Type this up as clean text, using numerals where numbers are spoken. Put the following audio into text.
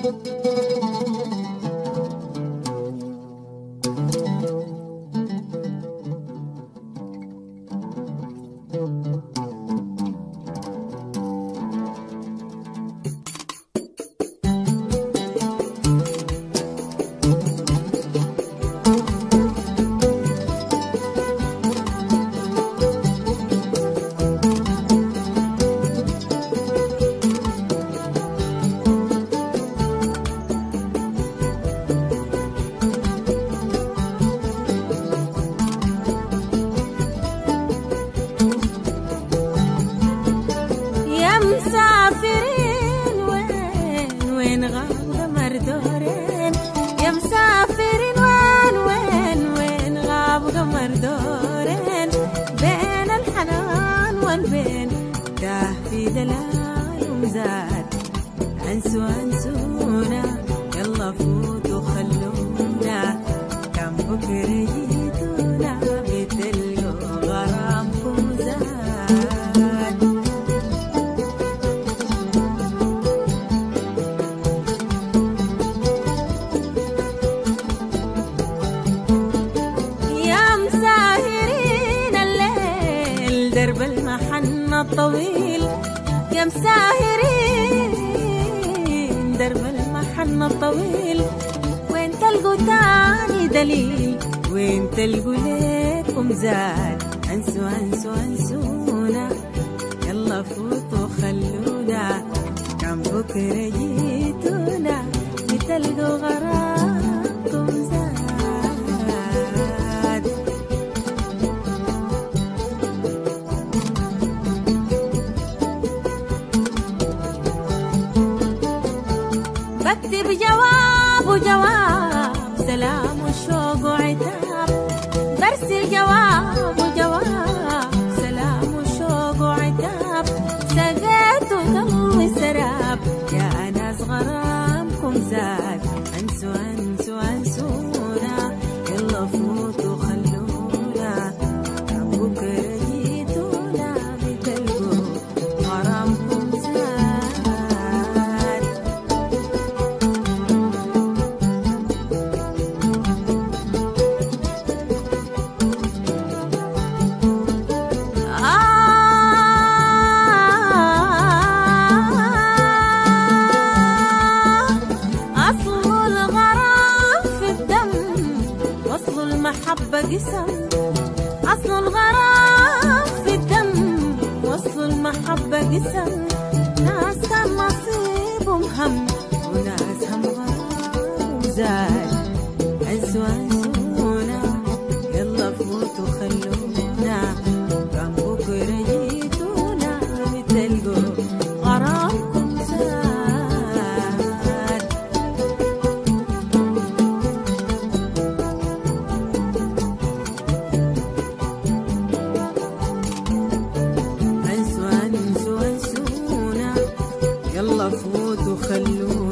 مسافرين وين غاب قمر دورين، يا مسافرين وين غاب قمر دورين، بين الحنان والبين تاه في دلال ومزاد، انسونا يلا فوتوا خلونا، كم بكره جيتونا بتلقوا غرامكم زاد. درب المحن الطويل يا مساهرين، درب المحن الطويل، وين تلقوا تاني دليل، وين تلقوا ليكم زاد، انسونا يلا فوتوا خلونا، كم بكره جيتونا بتلقوا غرامكم زاد. بكتب جواب وجواب، سلام وشوق وعتاب، برسل جواب وجواب، سلام وشوق وعتاب، سقيت وضوي سراب، يا ناس غرامكم زاد، انسونا يلا فوتوا خلونا، كم بكره جيتونا بتلقوا غرامكم زاد. المحبة قسم، أصل الغرام في الدم، وصل المحبة قسم، ناس كان نصيبهم هم، وناس هم غرام وزاد، انسونا يلا فوتوا خلونا، كم بكره جيتونا بتلقوا غرامكم زاد. يلا فوتوا خلونا.